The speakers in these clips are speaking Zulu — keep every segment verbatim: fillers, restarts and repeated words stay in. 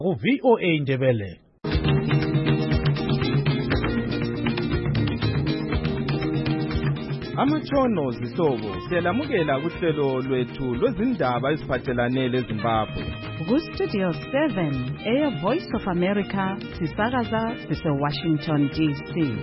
ku-V O A Ndebele. Amatshono zihlobo siyalamukela kuhlelo lwethu lwezindaba eziphathelane leZimbabwe. Ku-Studio seven, Air Voice of America, sisakaza sise-Washington D C.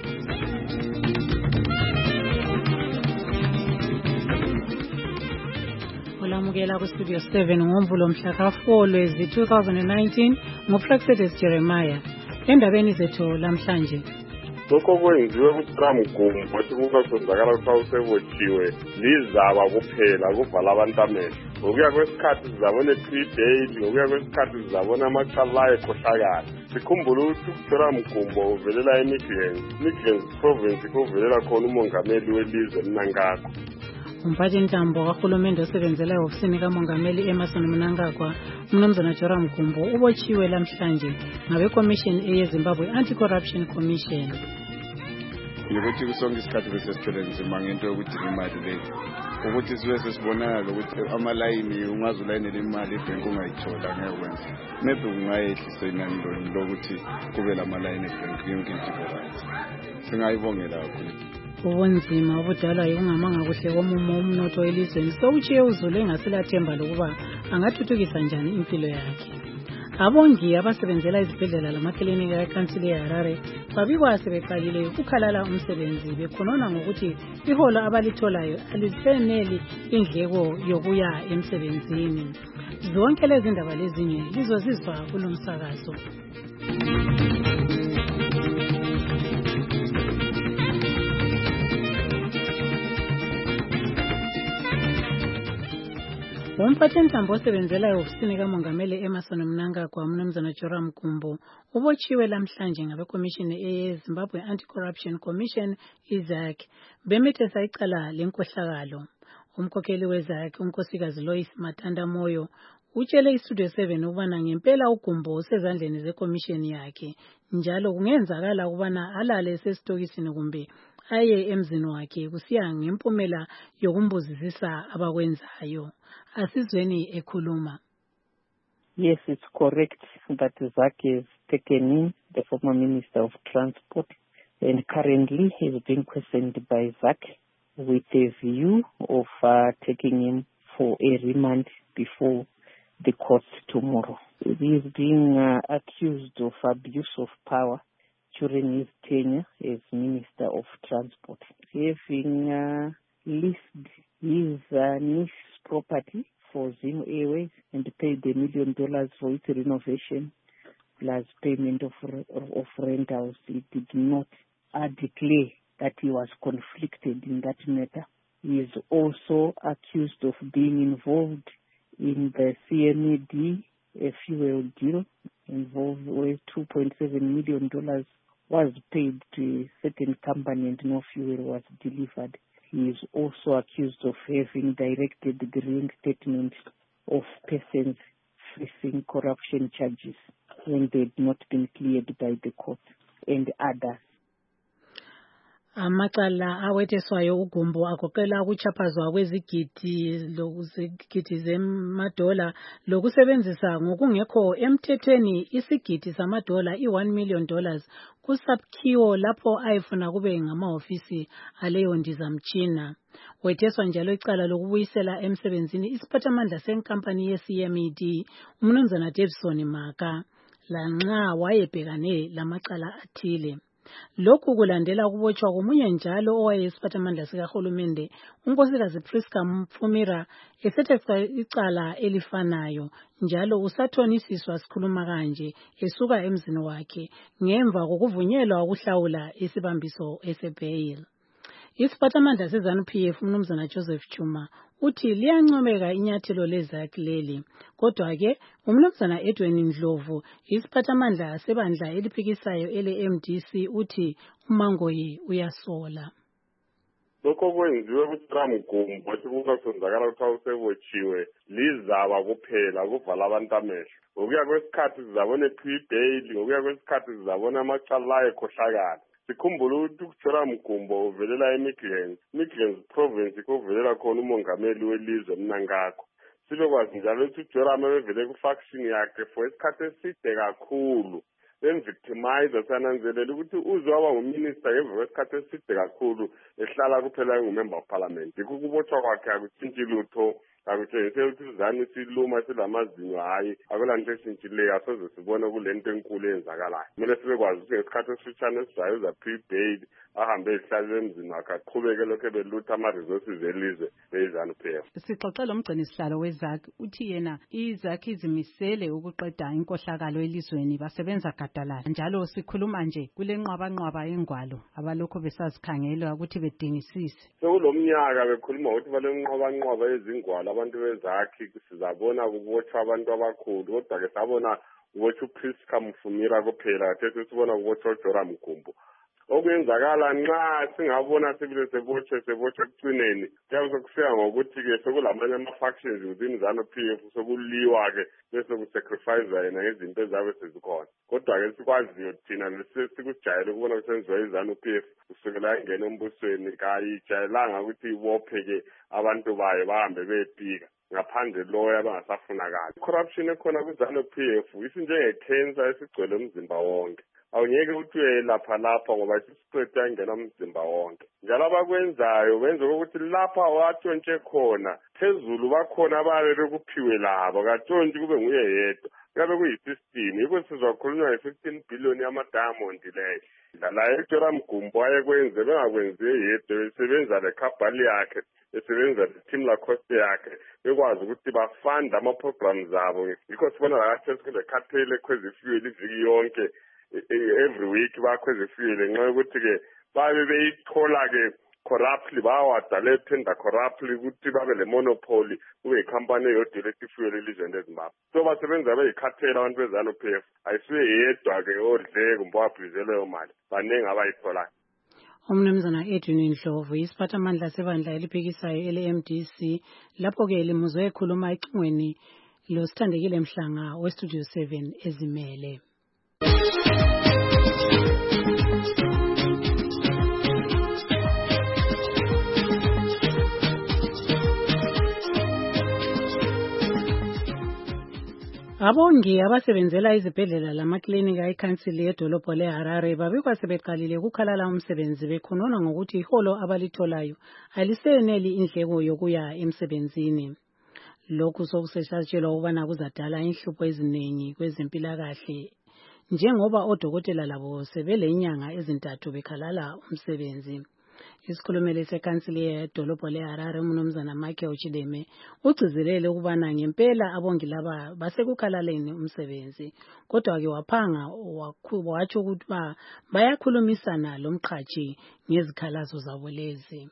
Olamukela ku-Studio seven ngoMvulo mhla ka-four Lwezi two thousand nineteen nguPraxedes Jeremiah. Endabeni zethu lamhlanje. Lokho kwenziwe kuTrump gumbo sekungasonzakala ukuthi usebotshiwe lizaba kuphela kuvala abantu amehlo. Ngokuya kwesikhathi sizabona i-pre-bail, ngokuya kwesikhathi sizabona amacala ekhohlakala. Sikhumbule ukuthi uTrump gumbo uvelela eMichigan, Michigan province kuvelela khona umongameli welizwe Mnangagwa. Umphathi ntambo kahulumende osebenzela ehofisini kamongameli Emmerson Mnangagwa, umnumzana Joram Gumbo, ubotshiwe lamhlanje ngabeCommission eyeZimbabwe Anti-Corruption Commission. Ukuthi kusonke isikhathi bese sithole nzima ngento yokuthi imali leyo ukuthi sibe sesibonakala ukuthi amalayini ungaze ulayinele imali ebhenki ungayithola ngekwenza maybe kungayehlisa inani lokuthi kube lamalayini ebhenki yonke into right. Singayibongela kakhulu. Ubunzima obudalwa yikungamanga kuhle komumo umnotho elizweni sewutshiye uZulu engaselathemba lokuba angathuthukisa njani impilo yakhe. Abongi abasebenzela izibhedlela lamaklinika eKhansili yeHarare babikwa sebeqalile ukukhalala umsebenzi bekhonona ngokuthi iholo abalitholayo aliseneli indleko yokuya emsebenzini. Zonke lezi ndaba lezinye lizozizwa kulomsakazo. Umphathi ntambo osebenzela ehofisini kamongameli Emmerson Mnangagwa, umnumzana Joram Gumbo, ubotshiwe lamhlanje ngabeCommission eyeZimbabwe Anti-Corruption Commission, I Z A C, bemethesa icala lenkohlakalo. Umkhokheli we-Z A C, unkosikazi Lois Matanda Moyo, utshele iStudio seven ukubana ngempela uGumbo usezandleni zeCommission yakhe, njalo kungenzakala ukubana alale esesitokisini kumbe aye emzini wakhe kusiya ngempumela yokumbuzisisa abakwenzayo. Asizweni ekhuluma. Yes, it's correct that Z A C has taken in the former Minister of Transport and currently he is being questioned by Z A C with a view of uh, taking him for a remand before the court tomorrow. He is being uh, accused of abuse of power during his tenure as Minister of Transport, having uh, listed his uh, niece property for Zim Airways and paid a million dollars for its renovation plus payment of of rentals. He did not uh, declare that he was conflicted in that matter. He is also accused of being involved in the C M E D a fuel deal involved with two point seven million dollars was paid to a certain company and no fuel was delivered. He is also accused of having directed the reinstatement of persons facing corruption charges when they had not been cleared by the court and others. Amacala awetheswayo uGumbo agoqela ukuchaphazwa kwezigidi lokuzigidi zemadola lokusebenzisa ngokungekho emthethweni isigidi samadola i-one million dollars kusubkiwo lapho ayefuna kube ngamahofisi aleyo ndizamtshina. Wetheswa njalo icala lokubuyisela emsebenzini isiphathamandla senkampani ye-C M E D umnumzana Davison Maka lanxa wayebhekane lamacala athile. Lokhu kulandela ukubotshwa komunye njalo owayesiphathamandla sikahulumende unkosikazi Priska Mfumira esetheswa icala elifanayo njalo usathonisiswa sikhuluma kanje esuka emzini wakhe ngemva kokuvunyelwa ukuhlawula isibambiso esebail. Isiphathamandla seZANU P F umnumzana Joseph Chuma uthi liyancomeka inyathelo le-Z A C leli, kodwa ke umnumzana Edwin Ndlovu isiphathamandla sebandla eliphikisayo ele-M D C uthi uMangoyi uyasola. Lokho kwenziwe kuTrump gumbo sekungasonzakala ukuthi usebotshiwe lizaba kuphela kuvala abantu amehlo. Ngokuya kwesikhathi sizabona i-pre-bail, ngokuya kwesikhathi sizabona amacala ekhohlakala. Sikhumbule ukuthi uJoram Gumbo uvelela eMichigan, Michigan province kuvelela khona umongameli welizwe Mnangagwa. sibekwazi njalo ukuthi uJoram ebevele ku-faction yakhe for isikhathi eside kakhulu bemvictimize sananzelela ukuthi uze waba nguminister ngemva kwesikhathi eside kakhulu ehlala kuphela engumember of parliament. Yikho ukubotshwa kwakhe akutshintshi lutho, akutshengise ukuthi uzani siluma silamazinyo hayi akulanto eshintshileyo asoze sibone kule nto enkulu eyenzakalayo. Kumele sibekwazi ukuthi ngesikhathi esifitshane esizayo uza pre-paid ahambe ehlale emzini wakhe aqhubeke lokhu ebelutha ama-resources elizwe le-ZANU P F. Sixoxela umgcinisihlalo we-ZAC uthi yena i-ZAC izimisele ukuqeda inkohlakalo elizweni basebenza gadalala. Njalo sikhuluma nje kule nqwabanqwaba yengwalo abalokho besazikhangela ukuthi bedingisise. Sekulo mnyaka bekhuluma ukuthi bale nqwabanqwaba yezingwalo abantu be-ZAC sizabona ukubotshwa abantu abakhulu, kodwa ke sabona ukubotshwa uPriska Mufumira kuphela, khathesi sibona ukubotshwa uJoram Gumbo. Okuyenzakala nxa singabona sibile sebotshwe sebotshwe ekucineni kuyabe sekufika ngokuthi-ke sekulamanye ama-factions within ZANU P F sekuliwa-ke bese kusacrificewa yena ngezinto ezabe sezikhona. Kodwa-ke sikwaziyo thina sikujayele ukubona kusenziwa i-ZANU P F kusukela yangena embusweni kayijayelanga ukuthi ibophe-ke abantu bayo bahambe beyepika ngaphandle loya abangasafunakali. Corruption ekhona ku-ZANU P F isinjenge-cancer esigcwele umzimba wonke. Awungeke ukuthi uyelapha lapha ngoba isiqeda ingena umzimba wonke. Njalo abakwenzayo benza ukuthi lapha watshontshe khona phezulu bakhona ababe bekuphiwe labo katshontshe kube nguye yedwa. Kabe kuyi-system yikho sizokhulunywa nge-fifteen billion yama-diamond leyo. La uJoram Gumbo ayekwenze bengakwenzi yedwa besebenza lekhabhali yakhe besebenza le-team lacoste yakhe bekwazi ukuthi bafanda ama-programs abo. Yikho sibona lakathesi kule-cartel ekhweza ifuel iviki yonke every week bakhweze fuel nxa ukuthi ke babe beyithola ke corruptly bawadala tender corruptly ukuthi babe le monopoly kube ikhampani eyodilect fuel elizweni leZimbabwe. So basebenza beyikhathela abantu beZANU P F ayisiwe yedwa ke odle kumbe wabhizele leyo mali baningi abayitholayo. Umnumzana Edwin Ndlovu isiphathamandla sebandla eliphikisayo ele-M D C lapho ke limuzwe ekhuluma ecingweni lo Sithandekile Mhlanga we-Studio seven ezimele. Abongi abasebenzela izibhedlela lamaklinika eKhansili yedolobho leHarare babikwa sebeqalile ukukhalala umsebenzi bekhonona ngokuthi iholo abalitholayo aliseneli indleko yokuya emsebenzini. Lokhu sokusesatshelwa ukubana kuzadala inhlupho eziningi kwezempilakahle njengoba odokotela labo sebelenyanga ezintathu bekhalala umsebenzi. Isikhulumeli seKhansili yedolobho leHarare umnumzana Michael Chideme ugcizelele ukubana ngempela abongi laba basekukhalaleni umsebenzi kodwa ke waphanga watsho ukuthi bayakhulumisana lomqhashi ngezikhalazo zabo lezi.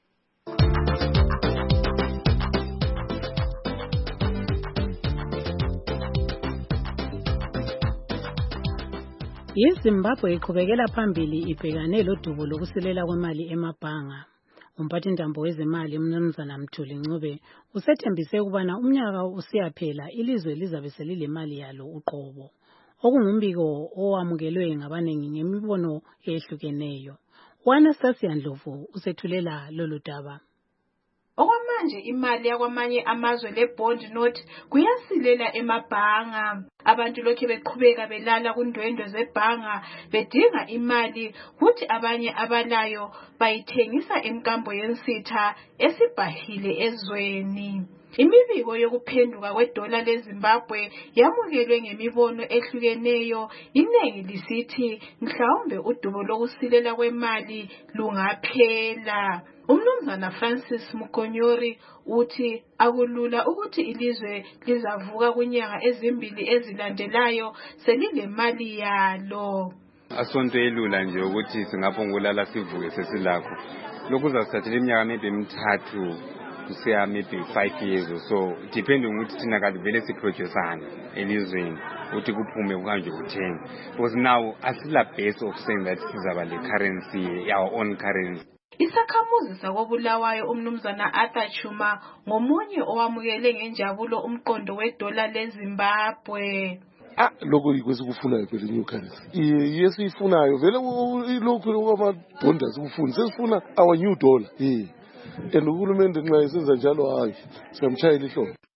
iZimbabwe iqhubekela phambili ibhekane lodubo lokusilela kwemali emabhanga. Umphathintambo wezemali umnumzana Mthuli Ncube usethembise ukubana umnyaka usiyaphela ilizwe lizabe selilemali yalo uqobo. Okungumbiko owamukelwe ngabanengi ngemibono ehlukeneyo. Anastasia Ndlovu usethulela lolu daba. Okwamanje imali yakwamanye amazwe le-bond note kuyasilela emabhanga. Abantu lokhu beqhubeka belala kundwendwe zebhanga bedinga imali kuthi abanye abalayo bayithengisa emkambo yensitha esibhahile ezweni. Imibiko yokuphenduka kwedola leZimbabwe yamukelwe ngemibono ehlukeneyo, inengi lisithi mhlawumbe udubo lokusilela kwemali lungaphela. Umnumzana Francis Mukonyori uthi akulula ukuthi ilizwe lizavuka kunyanga ezimbili ezilandelayo selilemali yalo. Asonto elula nje ukuthi singaphungula sivuke sesilakho. Lokhu kuzasithathela iminyaka maybe emithathu kusiya maybe five years or so, depending ukuthi thina kade vele siproduceane elizweni ukuthi kuphume kanje kuthenga. Because now asila base of saying that sizaba le currency, our own currency. Isakhamuzi sakobulawayo umnumzana Arthur Chuma ngomunye owamukele ngenjabulo umqondo wedola leZimbabwe. Ah, lokho ikwesikufunayo phela new currency. Yes ifunayo vele lokho okwamabonda sikufuna. Sesifuna our new dollar. Eh. And uhulumende nxa esenza njalo hayi siyamtshayela ihlobo.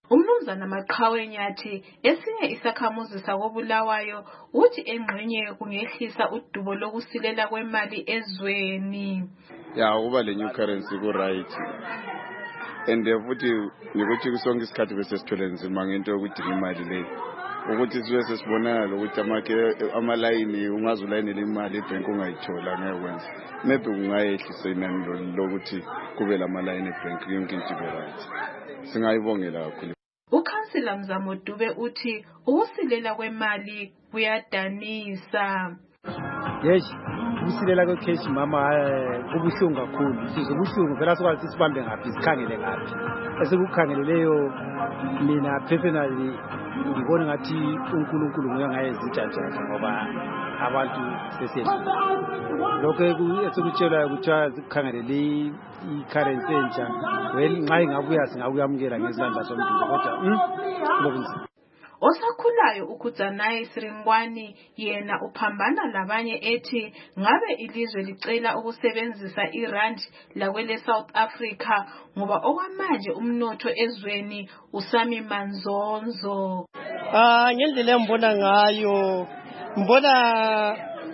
umnumzana Maqhawe Nyathi esinye isakhamuzi sakobulawayo uthi engqenye kungehlisa udubo lokusilela kwemali ezweni. Ya kuba le new currency ku right. And futhi nikuthi kusonke isikhathi bese sithole nzima ngento yokuthi imali le. Ukuthi sibe sesibonakala ukuthi amake amalayini ungaze ulayinele imali ebank ungayithola ngekwenza. Maybe kungayehlisa inani lokuthi kube lamalayini ebank yonke into ibe right. Singayibongela kakhulu. Ukhansila Mzamo Dube uthi ukusilela kwemali kuyadanisa. Yes, ukusilela kwecash mama kubuhlungu kakhulu. Sizobuhlungu phela sikwazi sibambe ngaphi sikhangele ngaphi. Esikukhangeleleyo mina personally ngibona ngathi uNkulunkulu nguye ngayezitsha njalo ngoba abantu sesehla. Lokho esikutshela ukuthi sikhangelele i-currency entsha well nxa ingabuya singakuyamukela ngesandla somntu kodwa lokuzima. Osakhulayo uKhudzanayi Siringwani yena uphambana labanye ethi ngabe ilizwe licela ukusebenzisa irand lakwele South Africa ngoba okwamanje umnotho ezweni usami manzonzo. Ah ngendlela engibona ngayo mbona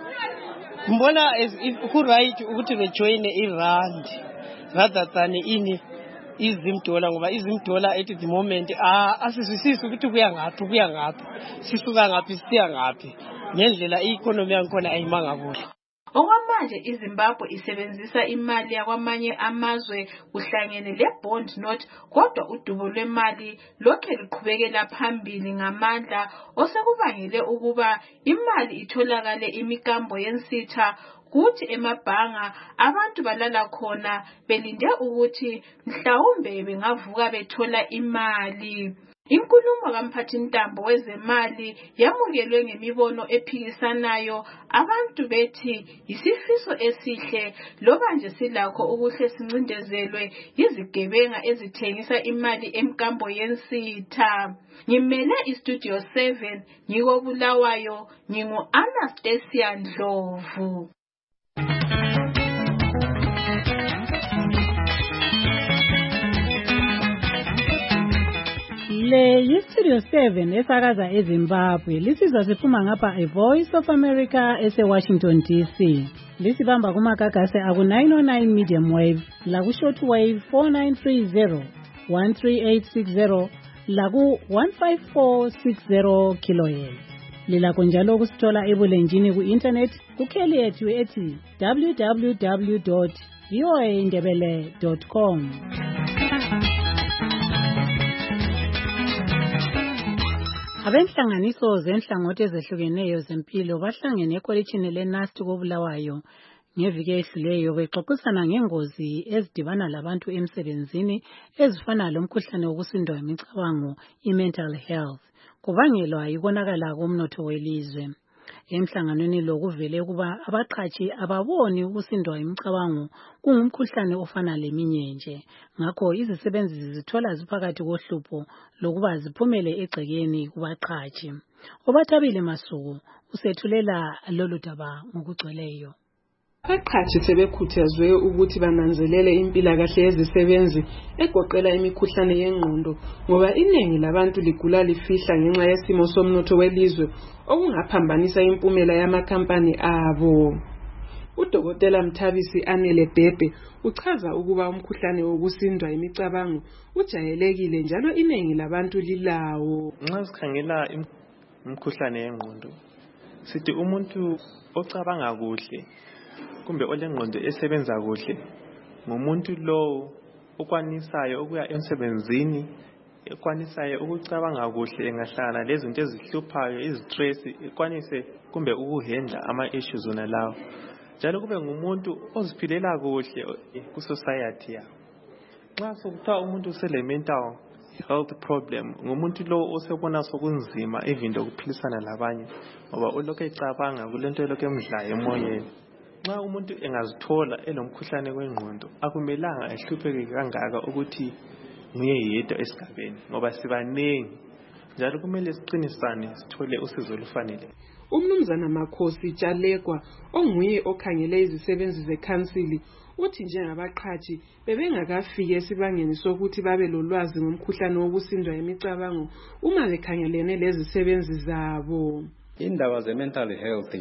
mbona ku right ukuthi bejoin irand rather than ini izimdola ngoba izimdola at the moment ah asizwisisi ukuthi kuya ngaphi kuya ngaphi sisuka ngaphi siya ngaphi ngendlela i-economy yakhona ayimanga kuhle. Okwamanje iZimbabwe isebenzisa imali yakwamanye amazwe kuhlangene le bond note kodwa udubo lwemali lokhe liqhubekela phambili ngamandla osekubangele ukuba imali itholakale imikambo yensitha kuthi emabhanga abantu balala khona belinde ukuthi mhlawumbe bengavuka bethola imali. Inkulumo kaMphathintambo wezemali yamukelwe ngemibono ephikisanayo abantu bethi isifiso esihle loba nje silakho ukuhle sincindezelwe izigebenga ezithengisa imali emkambo yensitha. Ngimele iStudio seven ngikobulawayo ngingu Anastasia Ndlovu. Le yiStudio seven esakaza eZimbabwe lisizwa siphuma ngapha eVoice of America eseWashington D C. Lisibamba kumagagase aku nine oh nine medium wave laku short wave four nine three zero one three eight six zero laku one five four six zero kilohertz. Lilakho njalo ukusithola ebulenjini ku internet kukheli yethu ethi w w w dot voa ndebele dot com. Abenhlanganiso zenhlangothi ezehlukeneyo zempilo bahlangene ekolitshini leNust kobulawayo ngeviki edluleyo bexoxisana ngengozi ezidibana labantu emsebenzini ezifana lomkhuhlane wokusindwa yimicabango i-mental health kubangelwa yikonakala komnotho welizwe. Emhlanganweni lo kuvele kuba abaqhatshi ababoni ukusindwa yimicabango kungumkhuhlane ofana leminye nje. Ngakho izisebenzi zithola ziphakathi kohlupho lokuba ziphumele egcekeni kubaqhatshi. Obathabile Masuku usethulela lolu daba ngokugcweleyo. Abaqhatshi sebekhuthazwe ukuthi bananzelele impilakahle yezisebenzi egoqela imikhuhlane yengqondo ngoba iningi labantu ligula lifihla ngenxa yesimo somnotho welizwe okungaphambanisa impumela yamakhampani abo. Udokotela Mthabisi Anele Bhebhe uchaza ukuba umkhuhlane wokusindwa imicabango ujayelekile njalo iningi labantu lilawo. Nxa sikhangela imkhuhlane yengqondo sithi umuntu ocabanga kuhle kumbe olengqondo esebenza kuhle ngumuntu lo ukwanisayo ukuya emsebenzini ekwanisayo ukucabanga kuhle engahlala lezinto ezihluphayo izistress ekwanise kumbe ukuhandla ama issues ona lawo njalo kube ngumuntu oziphilela kuhle ku society yawo. Nxa sokuthiwa umuntu usele mental health problem ngumuntu lo osebona sokunzima even lokuphilisana labanye ngoba ulokhu ecabanga kulento elokhu emdlayo emoyeni. Nxa umuntu engazithola elomkhuhlane wengqondo akumelanga ehlupheke kangaka ukuthi nguye yedwa esigabeni ngoba sibanengi njalo kumele siqinisane sithole usizo olufanele. umnumzana Makhosi Tjalekwa onguye okhangele izisebenzi zekhansili uthi njengabaqhathi bebengakafiki esibangeni sokuthi babe lolwazi ngomkhuhlane wokusindwa imicabango uma bekhangelene lezisebenzi zabo. Indaba ze-mental health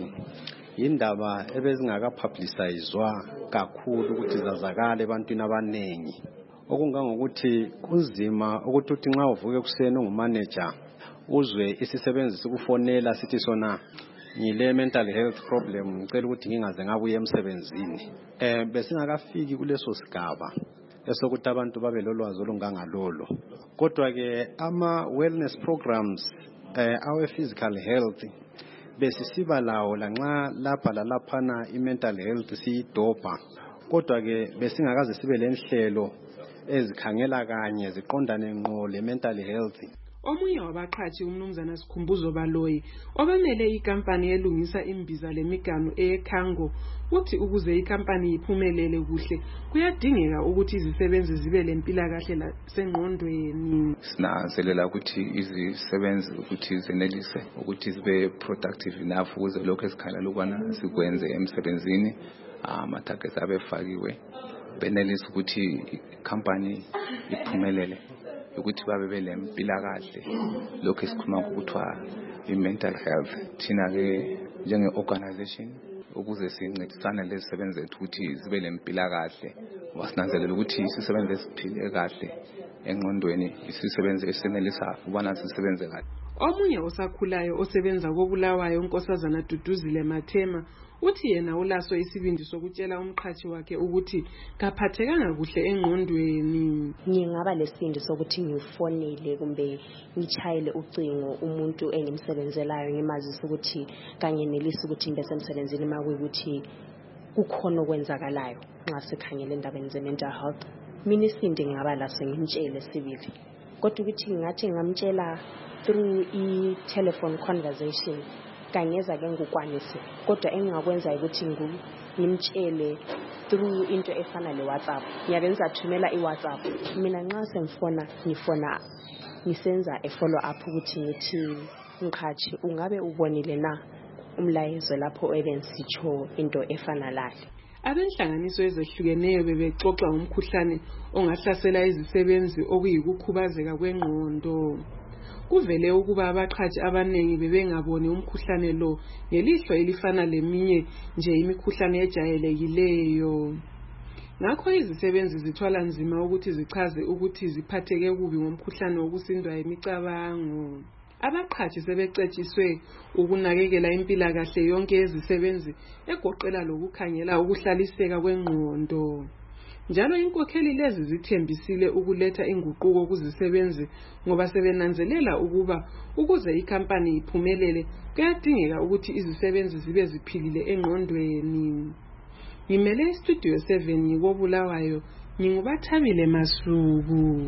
indaba ebezingaka-publicizwa kakhulu ukuthi zazakale ebantwini abaningi. Okungangokuthi kunzima ukuthi uthi nxa uvuke ekuseni ungumanager uzwe isisebenzi sikufonela sithi sona ngile mental health problem ngicela ukuthi ngingaze ngabuye emsebenzini. Eh besingakafiki kuleso sigaba esokuthi abantu babe lolwazi olungangalolo. Kodwa ke ama wellness programs eh our physical health besisiba lawo lanxa lapha lalaphana i-mental health siyidobha. Kodwa ke besingakaze sibe lenhlelo ezikhangela kanye ziqondane ngqo le mental health. Omunye wabaqhathi umnumzana Sikhumbuzo Baloyi obamele ikampani elungisa imbiza lemiganu eKhango uthi ukuze ikampani iphumelele kuhle kuyadingeka ukuthi izisebenzi zibe lempilakahle lasengqondweni. Sinanzelela ukuthi izisebenzi ukuthi zenelise ukuthi zibe productive enough ukuze lokho esikhala ukwana sikwenze emsebenzini ama targets abefakiwe benelise ukuthi ikampani iphumelele ukuthi babe belempilakahle lokho esikhuluma ukuthiwa i-mental health. Thina ke njenge organization ukuze sincedisane lezisebenzi zethu ukuthi zibe lempilakahle wasinanzelela ukuthi isisebenzi esiphile kahle engqondweni isisebenzi esenelisa ubana sisebenze kahle. Omunye osakhulayo osebenza koBulawayo uNkosazana Duduzile Mathema uthi yena ulaso isibindi sokutshela umqhathi wakhe ukuthi kaphathekanga kuhle engqondweni. Ngingaba lesibindi sokuthi ngifonele kumbe ngichayele ucingo umuntu engimsebenzelayo ngimazisa ukuthi kanye nelisi ukuthi ngibesemsebenzini makuyukuthi kukhona okwenzakalayo nxa sikhangele indaba ze mental health. Mina isibindi ngingaba laso ngimtshele sibili. Kodwa ukuthi ngathi ngamtshela through i telephone conversation kanyeza ke ngukwanisi kodwa engingakwenza ukuthi ngimtshele through into efana le WhatsApp. Ngiyabenza thumela i WhatsApp mina nxa sengifona ngifona ngisenza e follow up ukuthi ngithi ngqhathi ungabe ubonile na umlayezo lapho ebensitsho into efana layo. Abenhlanganiso ezehlukeneyo bebexoxa umkhuhlane ongahlasela izisebenzi okuyikukhubazeka kwengqondo. Kuvele ukuba abaqhathi abanengi bebengaboni umkhuhlane lo ngelihlo elifana leminye nje imikhuhlane ejayelekileyo. Ngakho izisebenzi zithwala nzima ukuthi zichaze ukuthi ziphatheke kubi ngomkhuhlane wokusindwa imicabango. Abaqhathi sebecetshiswe ukunakekela impilakahle yonke yezisebenzi egoqela lokukhangela ukuhlaliseka kwengqondo. Njalo inkokheli lezi zithembisile ukuletha inguquko kuzisebenzi ngoba sebenanzelela ukuba ukuze ikampani iphumelele kuyadingeka ukuthi izisebenzi zibe ziphilile engqondweni. Ngimele istudio seven ngikobulawayo ngingubathabile Masuku.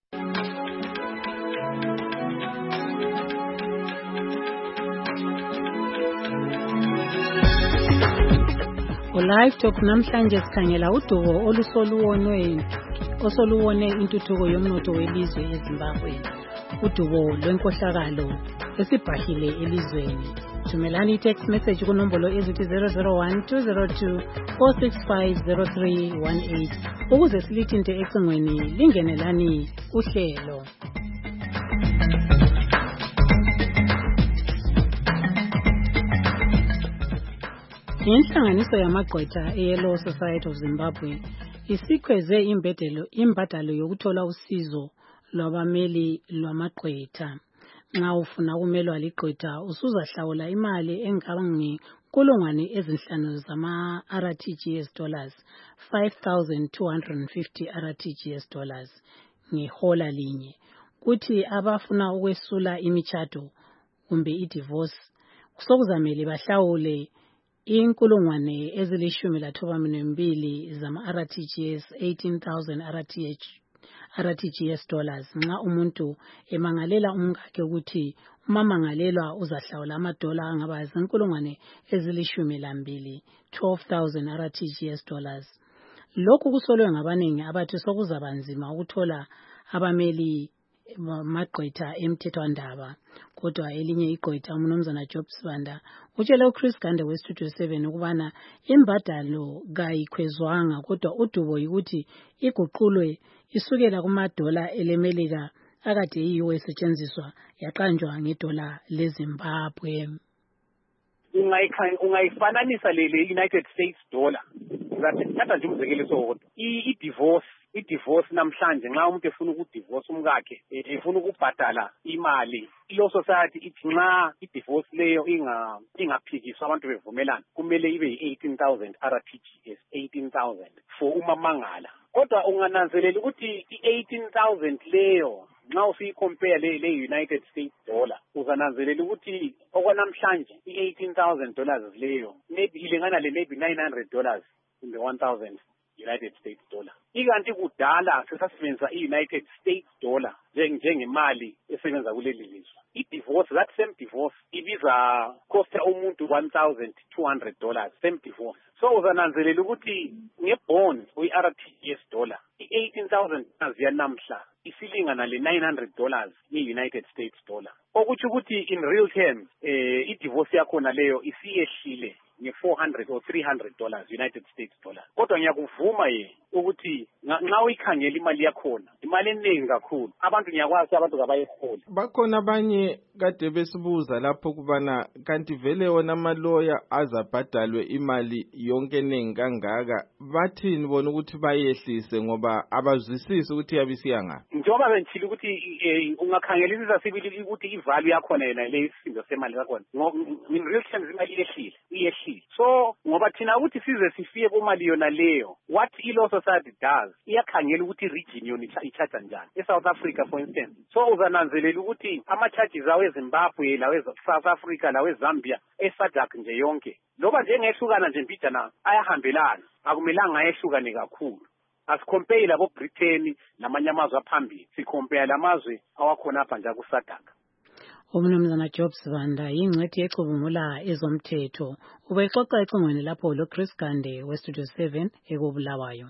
Live Talk namhlanje sikhangela udubo olusoluwonwe osoluwone intuthuko yomnotho welizwe eZimbabwe. Udubo lwenkohlakalo esibhahile elizweni. Thumelani text message kunombolo ezithi zero zero one two zero two four six five zero three one eight ukuze silithinte ecingweni lingenelani uhlelo. Inhlanganiso yamagqwetha eYellow Society of Zimbabwe isikhweze imbedelo imbadalo yokuthola usizo lwabameli lwamagqwetha. Nxa ufuna ukumelwa ligqwetha usuzahlawula imali engaba ngenkulungwane ezinhlanu zama R T G S dollars five thousand two hundred fifty R T G S dollars ngehola linye. Kuthi abafuna ukwesula imichado kumbe idivorce sokuzamele bahlawule inkulungwane ezilishumi lathoba mbili zama R T G S eighteen thousand R T G S dollars nxa umuntu emangalela umkakhe ukuthi umamangalelwa uzahlawula amadola angaba zinkulungwane ezilishumi lambili twelve thousand R T G S dollars. Lokhu kusolwe ngabanengi abathi sokuzabanzima ukuthola abameli amagqwetha emthethwandaba kodwa elinye igqwetha umnumzana Job Sibanda utshele uChris Gande weStudio seven ukubana imbadalo kayikhwezwanga kodwa udubo ukuthi iguqulwe isukela kumadola elemelika akade yiwo esetshenziswa yaqanjwa ngedola leZimbabwe. Ungayifananisa le United States dollar ngathi thatha nje umzekelo sowodwa i divorce i divorce namhlanje nxa umuntu efuna ukudivorce umkakhe efuna ukubhadala imali law society ithi nxa i divorce leyo inga ingaphikiswa abantu bevumelana kumele ibe eighteen thousand R T G S eighteen thousand for umamangala kodwa ungananzelela ukuthi i eighteen thousand leyo nxa usiyicompare le le United States dollar uzananzelela ukuthi okwanamhlanje i eighteen thousand dollars leyo maybe ilingana le maybe nine hundred dollars in the one thousand United States dollar. Ikanti kudala sesasebenzisa i-United States dollar njengemali esebenza kuleli lizwe. I-divorce, that same divorce ibiza cost umuntu one thousand two hundred dollars, same divorce. So uzananzelela ukuthi ngebond kwi-R T G S dollar i-eighteen thousand dollars yanamhla isilingana le nine hundred dollars ye-United States dollar. Okuthi ukuthi in real terms eh i-divorce yakhona leyo isiyehlile nge-four hundred or three hundred dollars United States dollar. Kodwa ngiyakuvuma ye ukuthi nxa uyikhangela imali yakhona imali eningi kakhulu abantu ngiyakwazi abantu kabayiholi. Bakhona abanye kade besibuza lapho kubana kanti vele wona amaloya azabhadalwe imali yonke eningi kangaka bathini bona ukuthi bayehlise ngoba abazwisisi ukuthi yabisiya ngaphi. Njengoba benthile ukuthi ungakhangelisisa sibili ukuthi ivalue yakhona yena le isindo semali yakhona in real terms imali yehlile iyehlile. So ngoba thina ukuthi size sifike kumali yona leyo what i-law society does iyakhangela ukuthi region yona i-charge njani eSouth Africa for instance. So uzananzelela ukuthi ama-charges awe Zimbabwe lawe South Africa lawe Zambia eSADC nje yonke loba njengehlukana nje mbijana ayahambelana akumelanga ayehlukane kakhulu. Asicompare labo Britain namanye amazwe aphambili sicompare lamazwe awakhona apha nje kuSADC. Umnumzana Job Sibanda yingcwethi ecubungula ezomthetho ubexoxa ecingweni lapho lo Chris Gande weStudio seven ekubulawayo.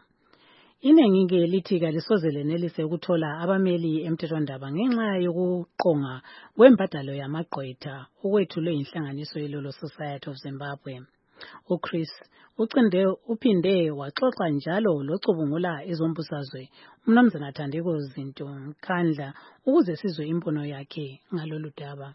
Inengi ke lithi kalisoze lenelise ukuthola abameli emthethwandaba ngenxa yokuqonga kwembadalo yamagqwetha okwethulwe inhlanganiso yelolo Society of Zimbabwe. uChris ucinde uphinde waxoxa njalo locubungula ezombusazwe umnumzana Thandeko Zinto Mkhandla ukuze sizwe impono yakhe ngalolu daba.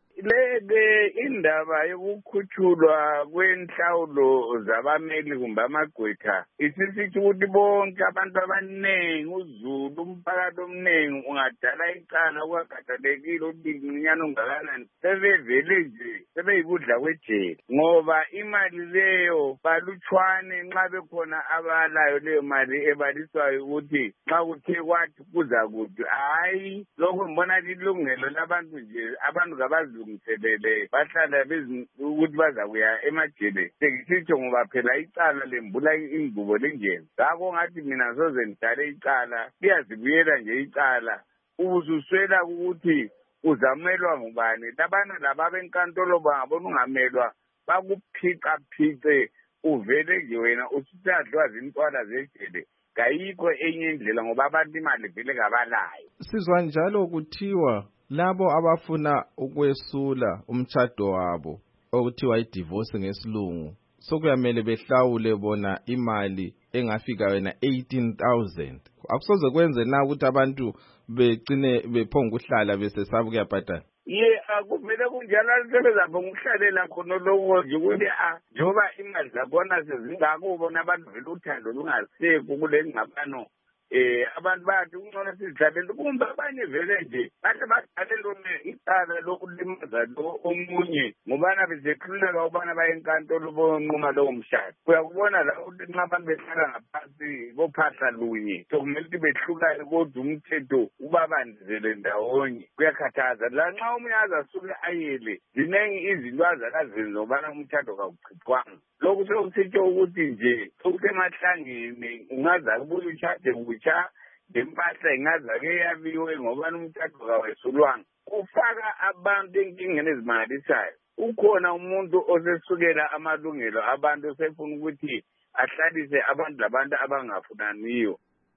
Lebe indaba yokukhutshulwa kwenhlawulo zabameli kumbe amagqwetha isisithi ukuthi bonke abantu abaningi uZulu umphakathi omningi ungadala icala kwakhathalekile ukuthi iminyano ungakanani sebevele nje sebeyikudla kwejele ngoba imali leyo balutshwane nxa bekhona abalayo leyo mali ebaliswayo ukuthi nxa kuthe kwathi kuza kuthi hayi lokho mbona lilungelo labantu nje abantu kabazi mselele bahlala bezi ukuthi bazakuya emajele sekisitsho ngoba phela icala lembula ingubo lenjeni ngakho ngathi mina soze ngidale icala liyazibuyela nje icala ubuzuswela ukuthi uzamelwa ngubani labana laba benkantolo bangabona ungamelwa bakuphica phice uvele nje wena usutadlwa zintwala zejele kayikho enye indlela ngoba abantu imali vele kabalayo. Sizwa njalo kuthiwa labo abafuna ukwesula umtshado wabo okuthiwa i-divorce ngesilungu sokuyamele behlawule bona imali engafika wena eighteen thousand. Akusoze kwenze na ukuthi abantu begcine bephonga uhlala besesaba ukuyabhadala. Ye akuvele kunjalo sebezapho ukuhlalela khona lokho nje ukuthi ah njoba imali zabona sezingako ubona abantu vele uthando lungasekho kule ngxabano eh abantu bathi ungcono sizidlalele kumbe abanye vele nje bathi badlale lona icala lokulimaza lo omunye ngobana bezekhululeka ubana bayenkantolo bonquma lowo mshado uyakubona la ukuthi nxa abantu behlala ngaphansi bophahla lunye sokumele ukuthi behlukane kodwa umthetho ubabandizele ndawonye kuyakhathaza la nxa umunye azasuke ayele zinengi izinto azakazenza ngobana umthetho kawuchithwanga lokhu sokusitsho ukuthi nje sokusemahlangeni ungaza kubuye ushade cha ngempahla ingazake yabiwe ngoba umthatho kawesulwanga ufaka abantu enkingeni ezimangalisayo. Ukhona umuntu osesukela amalungelo abantu osefuna ukuthi ahlalise abantu labantu abangafunaniyo.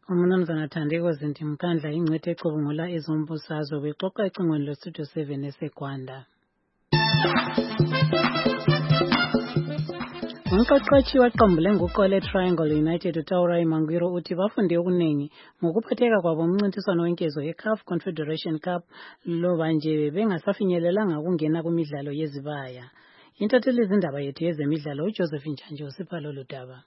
Umnumzana Thandeko Zintimkandla ingcwethe ecubungula ezombusazwe bexoxa ecingweni lestudio seven eseGwanda. Umqeqeshi waqambule nguqole Triangle United uTaurai Mangwiro uthi bafunde okuningi ngokuphatheka kwabo umncintiswano wenkezo ye-C A F Confederation Cup loba nje bengasafinyelelanga ukungena kumidlalo yezibaya. Intatheli izindaba yethu yezemidlalo uJoseph Njanje usipha lolu daba.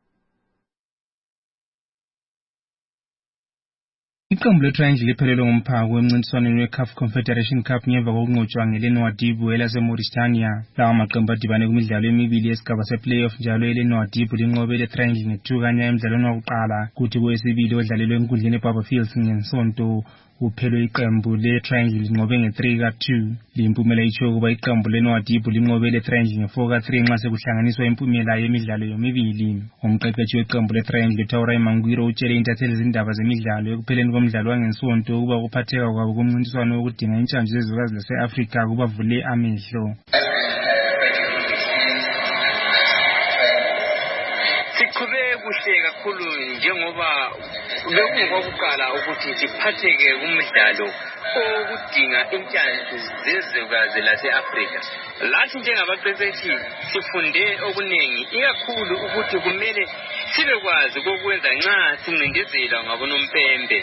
Iqembu leTriangle liphelelwe ngumphako emncintiswaneni we-C A F Confederation Cup ngemva kokunqotshwa ngeLenwadibu elase-Mauritania. Lawa maqembu adibane kumidlalo emibili yesigaba se-playoff njalo eLenwadibu linqobe leTriangle nge-two kanya emidlalweni wakuqala, kuthi kowesibili odlalelwe enkundleni eBarberfields ngesonto uphelwe iqembu leTriangle linqobe nge-three ka two. Limpumela itsho ukuba iqembu leNwadibu linqobe leTriangle nge-four ka three nxa sekuhlanganiswa impumela yemidlalo yomibili. Umqeqeshi weqembu leTriangle uTaurai Mangwiro utshele intatheli izindaba zemidlalo ekupheleni komdlalo wangesonto ukuba ukuphatheka kwabo kumncintiswano wokudinga intshanje zezwekazi lase-Afrika kubavule amehlo. Siqhube kuhle kakhulu njengoba lokungokwakuqala ukuthi siphatheke kumdlalo okudinga intshanje zezwekazi lase-Afrika. Lathi njengabaqeqeshi sifunde okuningi, ikakhulu ukuthi kumele sibekwazi kokwenza nxa sincindezela ngabonompembe,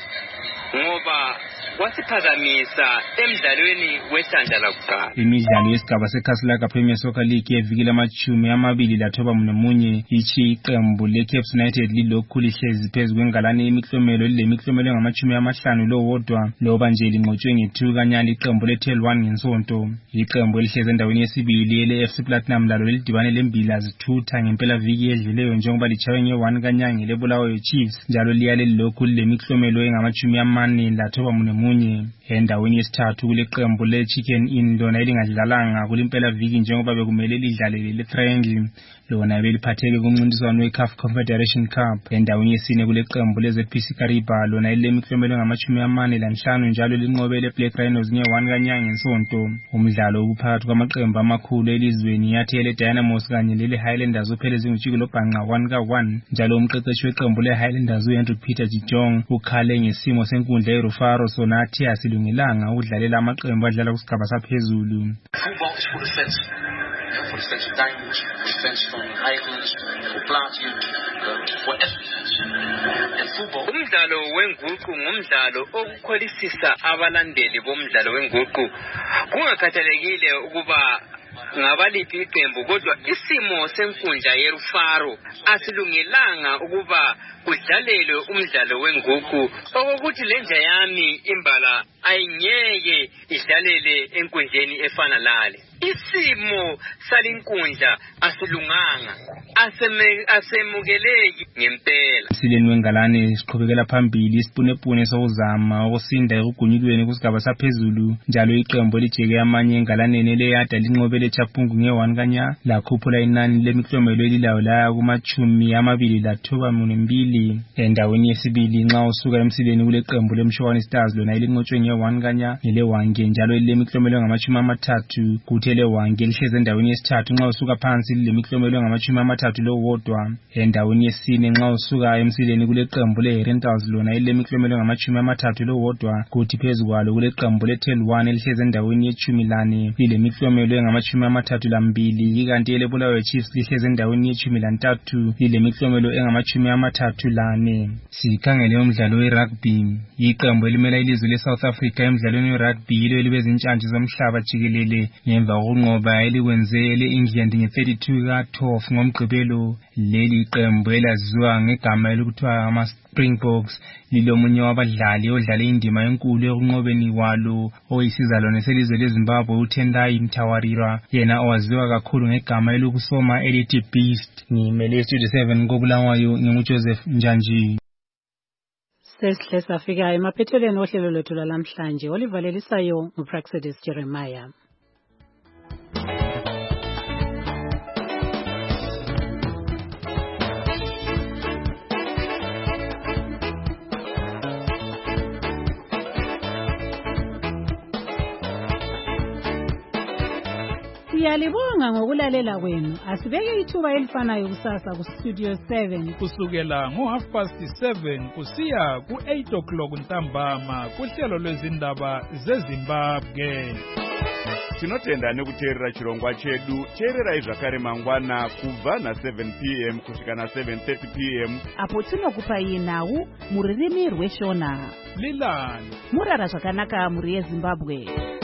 ngoba kwasiphazamisa emidlalweni wesandla lakuqala. Imidlalo yesigaba seKhasilaka Premier Soccer League yeviki lamachumi amabili lathoba nomunye ichi iqembu leCaps United lilokhu lihlezi phezu kwengalane yemiklomelo lilemiklomelo ngamachumi amahlanu lowodwa loba nje linqotshwe nge-two kanyali iqembu leTel one ngensonto. Iqembu elihlezi endaweni yesibili ele-F C Platinum lalo lidibane lembila zithutha ngempela viki yedlileyo njengoba lichawe nge-one kanyanga lebulawayo Chiefs njalo liyale lilokhu lilemiklomelo engamachumi amane lathoba nomunye. Endaweni yesithathu kuleqembu leChicken Inn lona elingadlalanga kulimpela viki njengoba bekumele lidlalele leTriangle lona beliphatheke kumncintiswano we-C A F Confederation Cup. Endaweni yesine kuleqembu leZ P C Kariba lona elilemiklomelo ngamachumi amane lanhlanu njalo linqobe leBlack Rhinos nge-one kanyanga ngensonto. Umdlalo uphakathi kwamaqembu amakhulu elizweni yathi ele-Dynamos kanye lele-Highlanders uphele zingutshiki lobhanqa one ka one njalo umqeqeshi weqembu le-Highlanders uHenry Peter Jijong ukhale ngesimo senkundla yeRufaro sona athi asilungelanga ukudlalela amaqembu adlala kusigaba saphezulu. Football is for the fans. For the fans of Diamonds, for the fans from Highlands, for Platinum, for every fans. And football. Umdlalo wenguqu ngumdlalo okukholisisa abalandeli bomdlalo wenguqu. Kungakhathalekile ukuba ngabaliphi iqembu kodwa isimo senkundla yeRufaro asilungelanga ukuba kudlalelwe umdlalo wenguqu, okokuthi lenja yami imbala ayingeke idlalele enkundleni efana lale. Isimo salinkundla asilunganga, asemukeleki ngempela. Sileni wengalane siqhubekela phambili isipunepune sokuzama ukusinda ekugunyulweni kusigaba saphezulu njalo iqembu elijeke amanye engalaneni leyada linqobele Chapungu nge-one kanya lakhuphula inani lemiklomelo elilayo laya kumachumi amabili lathoba mbili. Endaweni yesibili nxa usuka emsileni kuleqembu leMshowani Stars lona elinqotshwe nge-one kanya nelewange njalo lilemiklomelo ngamachumi amathathu kuthi elewange lihlezi endaweni yesithathu nxa usuka phansi lilemiklomelo ngamachumi amathathu lowodwa. Endaweni yesine nxa usuka emsileni kuleqembu leRentals lona elilemiklomelo ngamachumi amathathu lowodwa kuthi phezu kwalo kuleqembu leTel one elihlezi endaweni yechumi lane lilemiklomelo engamachumi amathathu lambili ikanti elebulawayo Chiefs lihlezi endaweni yechumi lantathu lilemiklomelo engamachumi amathathu lane. Sikhangele umdlalo we-rugby. Iqembu elimela ilizwe le-South Africa emdlalweni we-rugby yilo elibezintshantshi zomhlaba jikelele ngemva kokunqoba elikwenze ele-England nge-thirty-two ka twelve ngomgqibelo. Leli qembu elaziwa ngegama elokuthiwa ama-Springboks lilomunye wabadlali odlale indima enkulu ekunqobeni kwalo oyisizalwane selizwe leZimbabwe uTendai Mtawarira, yena owaziwa kakhulu ngegama elokusoma elithi Beast. Ngimele Studio seven koBulawayo nginguJoseph Njanje. Sesihle safika emaphethelweni ohlelo lwethu lamhlanje olivalelisayo nguPraxedis Jeremiah. Siyalibonga ngokulalela kwenu. Asibeke ithuba elifanayo kusasa ku Studio seven. Kusukela ngo half past seven kusiya ku eight o'clock ntambama kuhlelo lwezindaba zeZimbabwe. Tinotenda nekuteerera chirongwa chedu. Teererai zvakare mangwana kubva na seven p m kusvika na seven thirty p m apo tinokupai nhau mururimi rweshona. Lilani murara zvakanaka muri yeZimbabwe.